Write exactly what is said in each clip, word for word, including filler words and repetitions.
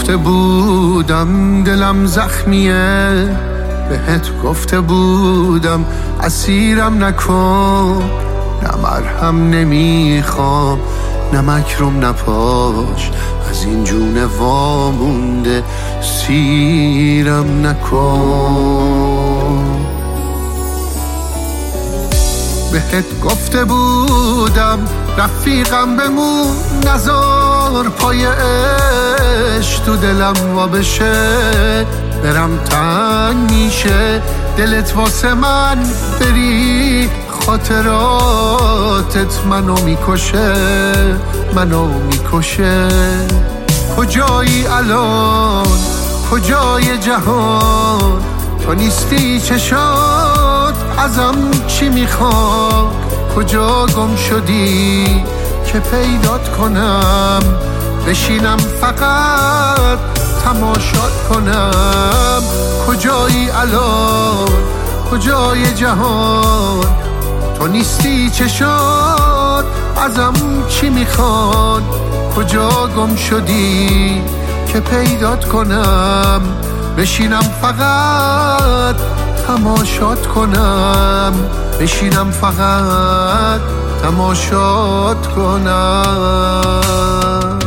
گفته بودم دلم زخمیه، بهت گفته بودم اسیرم نکن. نه مرهم نمیخوام نه مکرم نه پاش، از این جون وامونده سیرم نکن. بهت گفته بودم رفیقم بمون، نزار پای عشق تو دلم وا بشه. برم تنگ میشه دلت واسه من بری، خاطراتت منو میکشه منو میکشه. کجایی الان کجای جهان، تو نیستی چشات ازم چی میخواد. کجا گم شدی که پیدات کنم، بشینم فقط تماشات کنم. کجایی الان کجای جهان، تو نیستی چشات ازم چی میخواد. کجا گم شدی که پیدات کنم، بشینم فقط تماشات کنم. بشینم فقط تماشات کنم.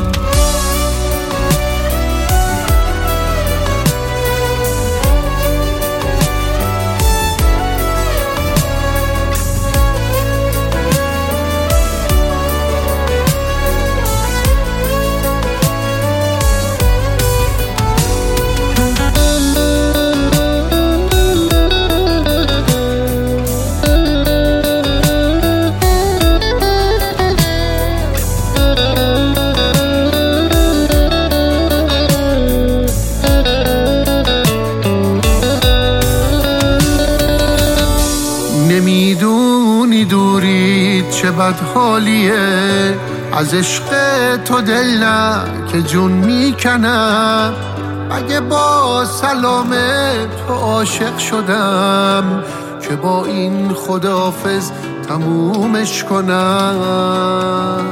نمیدونی دوری چه بد حالیه، از عشق تو دل نه که جون میکنم. اگه با سلام تو عاشق شدم، که با این خداحافظ تمومش کنم.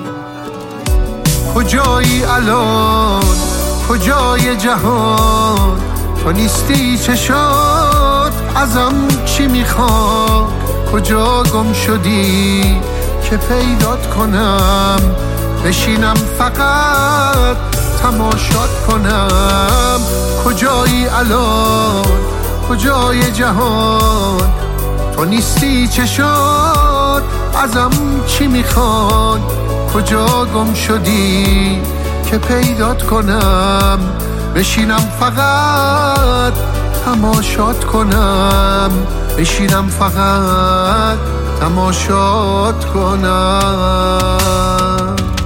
کجایی الان کجای جهان، تو نیستی چشات ازم چی میخواد. کجا گم شدی که پیدات کنم، بشینم فقط تماشات کنم. کجایی الان کجای جهان، تو نیستی چشات ازم چی میخواد. کجا گم شدی که پیدات کنم، بشینم فقط تماشات کنم. بشینم فقط تماشات کنم.